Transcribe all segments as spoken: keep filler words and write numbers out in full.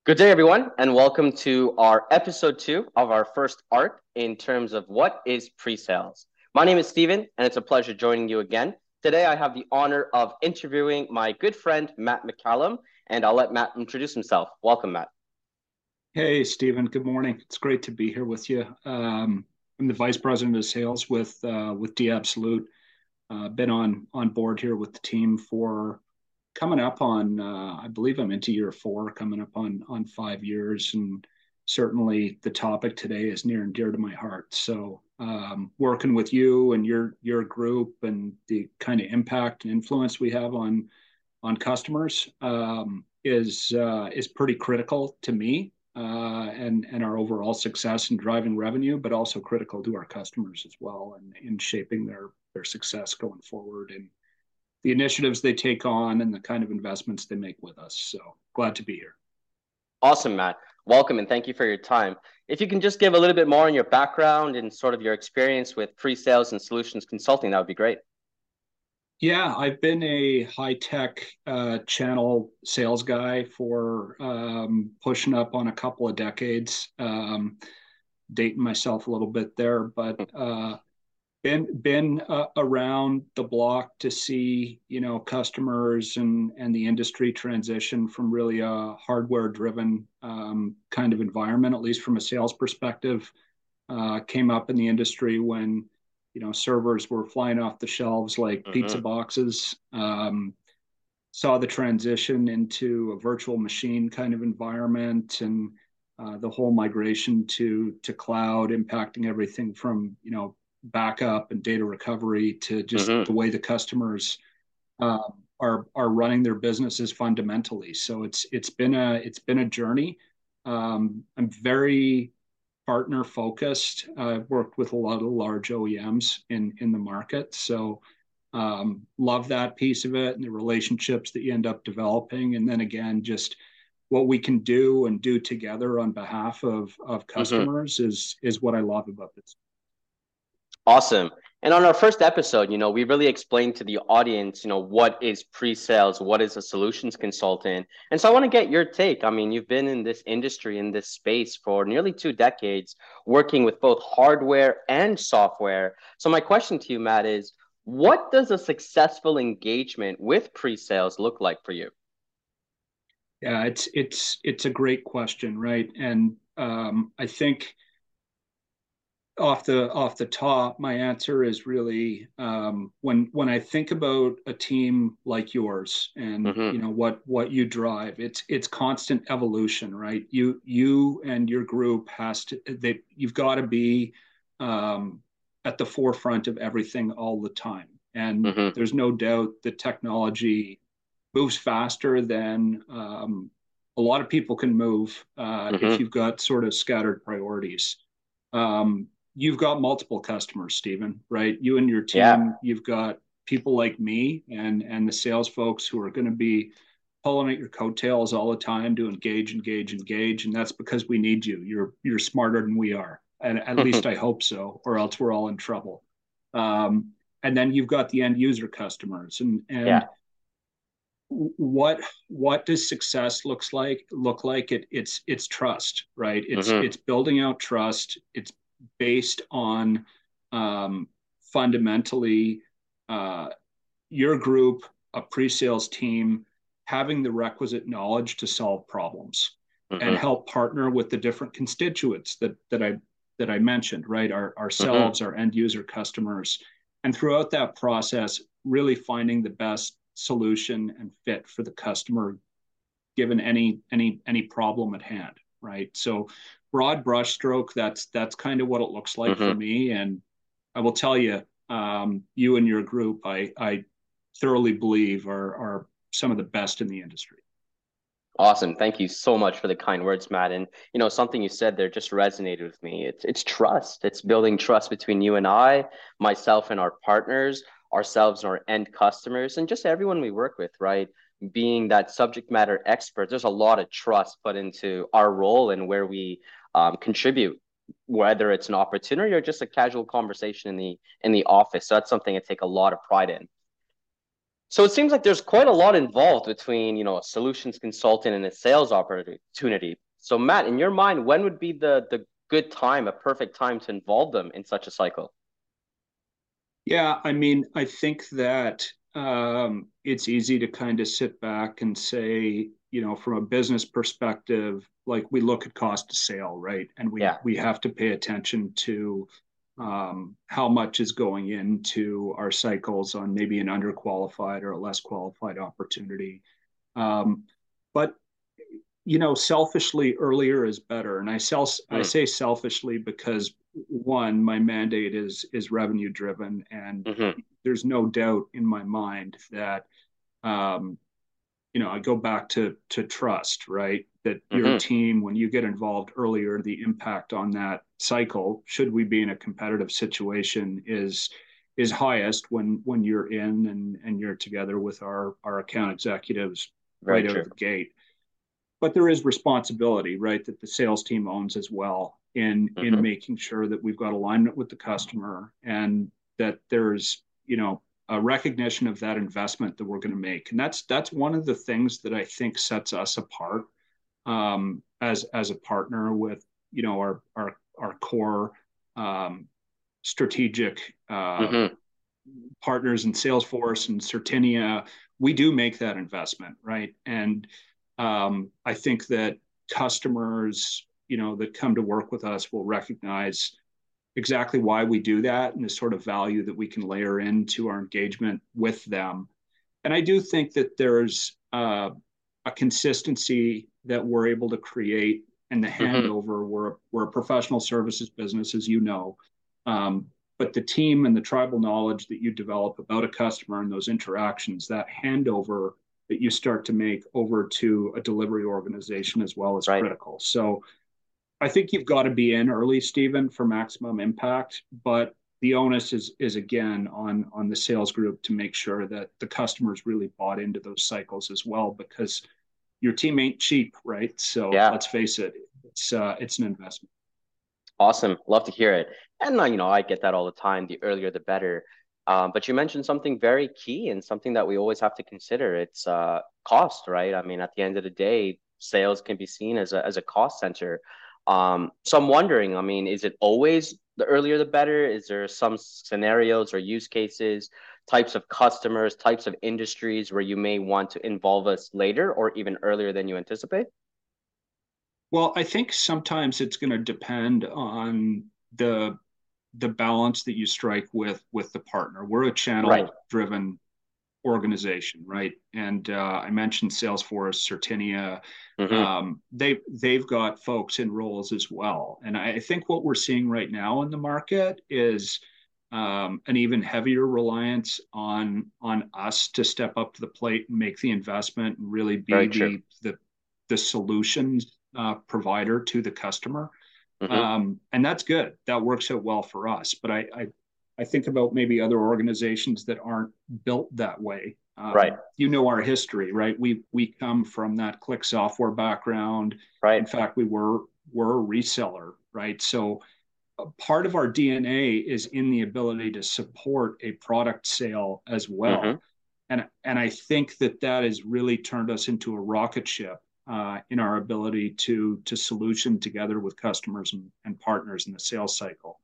Good day, everyone, and welcome to our episode two of our first arc in terms of what is pre-sales. My name is Steven, and it's a pleasure joining you again. Today, I have the honor of interviewing my good friend, Matt McCallum, and I'll let Matt introduce himself. Welcome, Matt. Hey, Stephen. Good morning. It's great to be here with you. Um, I'm the vice president of sales with uh, with D Absolute. Uh, been on on board here with the team for coming up on uh, I believe I'm into year four, coming up on on five years, and certainly the topic today is near and dear to my heart. So um, working with you and your your group and the kind of impact and influence we have on on customers um, is uh, is pretty critical to me uh, and and our overall success in driving revenue, but also critical to our customers as well, and in shaping their their success going forward and the initiatives they take on and the kind of investments they make with us. So glad to be here. Awesome, Matt. Welcome, and thank you for your time. If you can just give a little bit more on your background and sort of your experience with pre-sales and solutions consulting, that would be great. Yeah, I've been a high tech uh, channel sales guy for um, pushing up on a couple of decades. Um, dating myself a little bit there, but uh, been been uh, around the block to see you know customers and and the industry transition from really a hardware driven um, kind of environment, at least from a sales perspective. Uh, came up in the industry when you know servers were flying off the shelves like pizza Mm-hmm. boxes. Um, saw the transition into a virtual machine kind of environment and uh, the whole migration to to cloud impacting everything from you know backup and data recovery to just Mm-hmm. the way the customers uh, are are running their businesses fundamentally. So it's it's been a it's been a journey. Um, I'm very partner focused. I've worked with a lot of large O E Ms in in the market, so um, love that piece of it and the relationships that you end up developing. And then again, just what we can do and do together on behalf of of Mm-hmm. customers is is what I love about this. Awesome. And on our first episode, you know, we really explained to the audience, you know, what is pre-sales, what is a solutions consultant. And so I want to get your take. I mean, you've been in this industry, in this space for nearly two decades, working with both hardware and software. So my question to you, Matt, is what does a successful engagement with pre-sales look like for you? Yeah, it's it's it's a great question, right? And um, I think off the off the top, my answer is really um, when when I think about a team like yours and Mm-hmm. you know what what you drive, it's it's constant evolution, right? You you and your group has to they you've got to be um, at the forefront of everything all the time, and Mm-hmm. there's no doubt that technology moves faster than um, a lot of people can move uh, if Mm-hmm. you've got sort of scattered priorities. Um, you've got multiple customers, Stephen, right? You and your Yeah. team, you've got people like me and and the sales folks who are going to be pulling at your coattails all the time to engage, engage, engage, and that's because we need you. You're you're smarter than we are, and at least I hope so, or else we're all in trouble. Um, and then you've got the end user customers, and and Yeah. what what does success looks like look like it it's it's trust, right? it's Mm-hmm. it's building out trust. It's based on um, fundamentally uh, your group, a pre-sales team, having the requisite knowledge to solve problems and Mm-hmm. help partner with the different constituents that that I that I mentioned, right? Our Mm-hmm. ourselves, our end user customers, and throughout that process, really finding the best solution and fit for the customer given any any any problem at hand, right? So broad brushstroke, that's that's kind of what it looks like for Mm-hmm. me. And I will tell you, um, you and your group, I I thoroughly believe are are some of the best in the industry. Awesome. Thank you so much for the kind words, Matt. And you know, something you said there just resonated with me. It's it's trust. It's building trust between you and I, myself and our partners, ourselves and our end customers, and just everyone we work with, right? Being that subject matter expert, there's a lot of trust put into our role and where we um, contribute, whether it's an opportunity or just a casual conversation in the in the office. So that's something I take a lot of pride in. So it seems like there's quite a lot involved between, you know, a solutions consultant and a sales opportunity. So Matt, in your mind, when would be the the good time, a perfect time to involve them in such a cycle? Yeah, I mean, I think that um, it's easy to kind of sit back and say, you know, from a business perspective, like we look at cost of sale, right? And we Yeah. we have to pay attention to um, how much is going into our cycles on maybe an underqualified or a less qualified opportunity. Um, but you know, selfishly, earlier is better. And I sell, I Mm, say selfishly because one, my mandate is is revenue driven, and hmm. there's no doubt in my mind that um, you know, I go back to to trust, right? That your Hmm. team, when you get involved earlier, the impact on that cycle, should we be in a competitive situation, is is highest when when you're in and and you're together with our our account executives Very right out of true. the gate. But there is responsibility, right, that the sales team owns as well in in Hmm. making sure that we've got alignment with the customer, and that there's, you know, a recognition of that investment that we're going to make. And that's that's one of the things that I think sets us apart um, as as a partner with, you know, our our our core um, strategic uh, Hmm. partners in Salesforce and Certinia. We do make that investment, right? And um, I think that customers, you know, that come to work with us will recognize exactly why we do that and the sort of value that we can layer into our engagement with them. And I do think that there's uh, a consistency that we're able to create and the Hmm. handover. We're, we're a professional services business, as you know. Um, but the team and the tribal knowledge that you develop about a customer and those interactions, that handover that you start to make over to a delivery organization as well is Right. critical. So I think you've got to be in early, Stephen, for maximum impact. But the onus is is again on on the sales group to make sure that the customers really bought into those cycles as well, because your team ain't cheap, right? So Yeah. let's face it, it's uh, it's an investment. Awesome. Love to hear it. And uh, you know, I get that all the time. The earlier, the better. Um, but you mentioned something very key and something that we always have to consider. It's uh, cost, right? I mean, at the end of the day, sales can be seen as a as a cost center. Um, so I'm wondering, I mean, is it always the earlier the better? Is there some scenarios or use cases, types of customers, types of industries where you may want to involve us later or even earlier than you anticipate? Well, I think sometimes it's going to depend on the the balance that you strike with with the partner. We're a Right. channel driven organization, right? And uh, I mentioned Salesforce, Certinia. Hmm. Um, they they've got folks in roles as well, and I think what we're seeing right now in the market is um, an even heavier reliance on on us to step up to the plate and make the investment and really be Very true. the the the solutions uh, provider to the customer. Hmm. Um, and that's good. That works out well for us. But I, I, I think about maybe other organizations that aren't built that way. Right. Um, you know our history, right? We we come from that click software background. In Right. fact, we were were a reseller, right? So part of our D N A is in the ability to support a product sale as Hmm. well. And and I think that that has really turned us into a rocket ship uh, in our ability to to solution together with customers and, and partners in the sales cycle.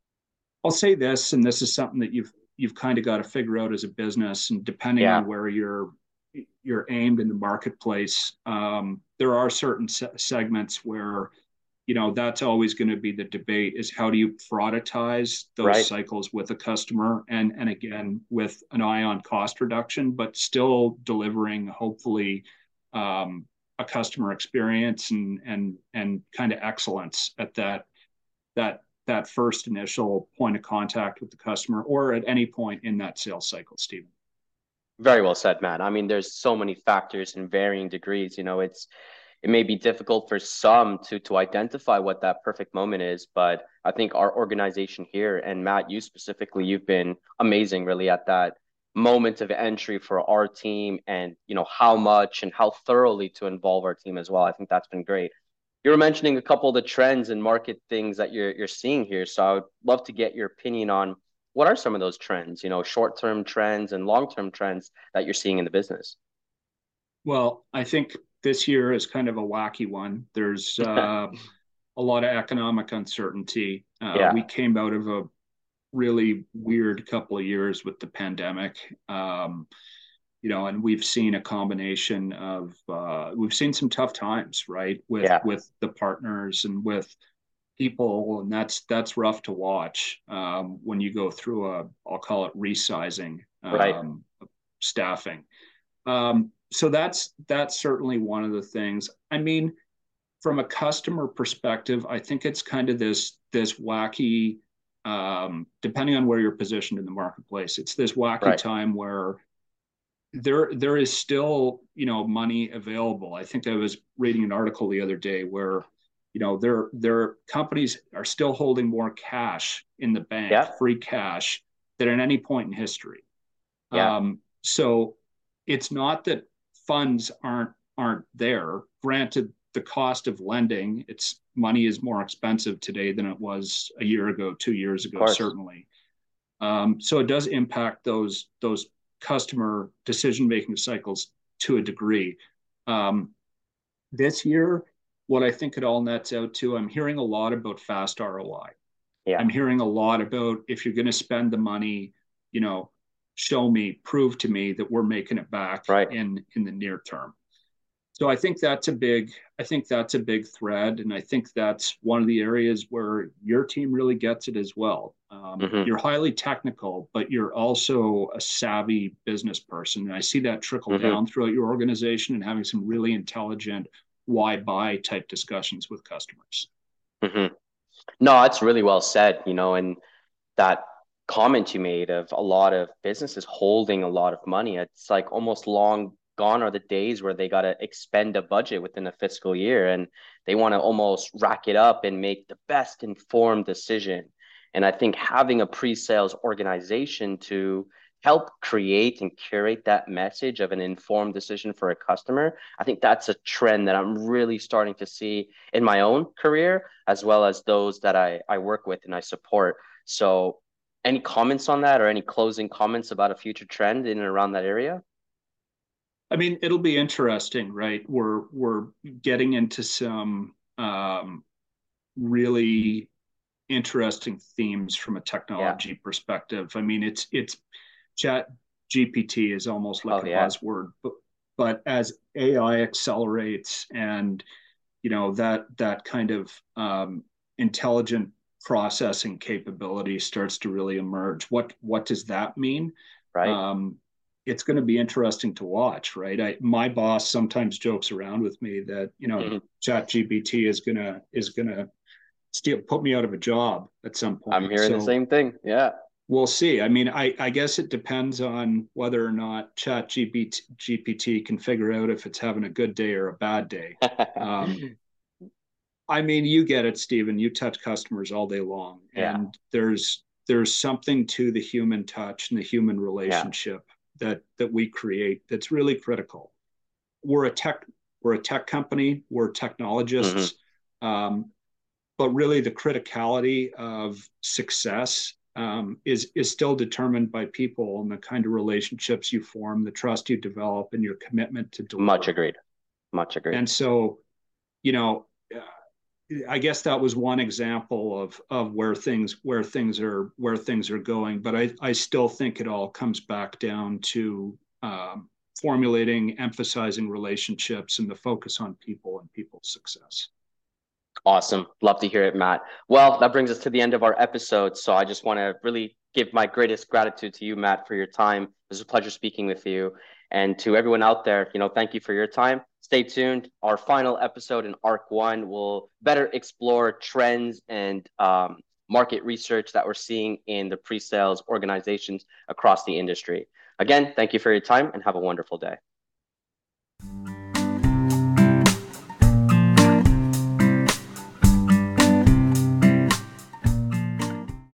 I'll say this, and this is something that you've you've kind of got to figure out as a business, and depending Yeah. on where you're you're aimed in the marketplace, um, there are certain se- segments where, you know, that's always going to be the debate, is how do you productize those Right. cycles with a customer, and and again with an eye on cost reduction, but still delivering hopefully um, a customer experience and and and kind of excellence at that that that first initial point of contact with the customer, or at any point in that sales cycle, Stephen. Very well said, Matt. I mean, there's so many factors in varying degrees. You know, it's it may be difficult for some to to identify what that perfect moment is, but I think our organization here and Matt, you specifically, you've been amazing really at that moment of entry for our team and you know how much and how thoroughly to involve our team as well. I think that's been great. You were mentioning a couple of the trends and market things that you're you're seeing here, so I would love to get your opinion on what are some of those trends, you know, short-term trends and long-term trends that you're seeing in the business? Well, I think this year is kind of a wacky one. There's uh, a lot of economic uncertainty. Uh, Yeah, we came out of a really weird couple of years with the pandemic. Um, you know, and we've seen a combination of uh, we've seen some tough times, right, with yeah, with the partners and with people, and that's that's rough to watch um, when you go through a, I'll call it resizing, right. um, staffing. Um, so that's that's certainly one of the things. I mean, from a customer perspective, I think it's kind of this this wacky, um, depending on where you're positioned in the marketplace, it's this wacky Right. time where there there is still, you know, money available. I think I was reading an article the other day where, you know, their their companies are still holding more cash in the bank, Yeah. free cash, than at any point in history. Yeah. Um, so it's not that funds aren't aren't there. Granted, the cost of lending, it's money is more expensive today than it was a year ago, two years Of ago, course. certainly. Um, so it does impact those those customer decision making cycles to a degree. Um, this year, what I think it all nets out to, I'm hearing a lot about fast R O I. Yeah. I'm hearing a lot about if you're going to spend the money, you know, show me, prove to me that we're making it back Right. in in the near term. So I think that's a big, I think that's a big thread, and I think that's one of the areas where your team really gets it as well. Um, Mm-hmm. you're highly technical, but you're also a savvy business person, and I see that trickle Mm-hmm. down throughout your organization and having some really intelligent why buy type discussions with customers. Mm-hmm. No, that's really well said, you know, and that comment you made of a lot of businesses holding a lot of money. It's like almost long gone are the days where they got to expend a budget within a fiscal year and they want to almost rack it up and make the best informed decision. And I think having a pre-sales organization to help create and curate that message of an informed decision for a customer, I think that's a trend that I'm really starting to see in my own career, as well as those that I, I work with and I support. So, any comments on that or any closing comments about a future trend in and around that area? I mean, it'll be interesting, right? We're we're getting into some um, really interesting themes from a Yeah. technology perspective. I mean, it's it's chat G P T is almost like Oh, a yeah. buzzword, but but as A I accelerates and you know that that kind of um, intelligent processing capability starts to really emerge, what what does that mean? Right. Um, it's going to be interesting to watch, right? I, my boss sometimes jokes around with me that you know Chat G P T is gonna is gonna steal put me out of a job at some I'm point. hearing the So same thing. Yeah. we'll see. I mean, I, I guess it depends on whether or not Chat G P T, G P T can figure out if it's having a good day or a bad day. Um, I mean, you get it, Stephen. You touch customers all day long, Yeah. and there's there's something to the human touch and the human Yeah. relationship that that we create that's really critical. We're a tech we're a tech company. We're Hmm. technologists. Um, but really the criticality of success um, is is still determined by people and the kind of relationships you form, the trust you develop, and your commitment to Much deliver. agreed. Much agreed. And so, you know, I guess that was one example of of where things where things are where things are going. But I I still think it all comes back down to um, formulating, emphasizing relationships, and the focus on people and people's success. Awesome. Love to hear it, Matt. Well, that brings us to the end of our episode. So I just want to really give my greatest gratitude to you, Matt, for your time. It was a pleasure speaking with you. And to everyone out there, you know, thank you for your time. Stay tuned. Our final episode in Arc One will better explore trends and um, market research that we're seeing in the pre-sales organizations across the industry. Again, thank you for your time and have a wonderful day.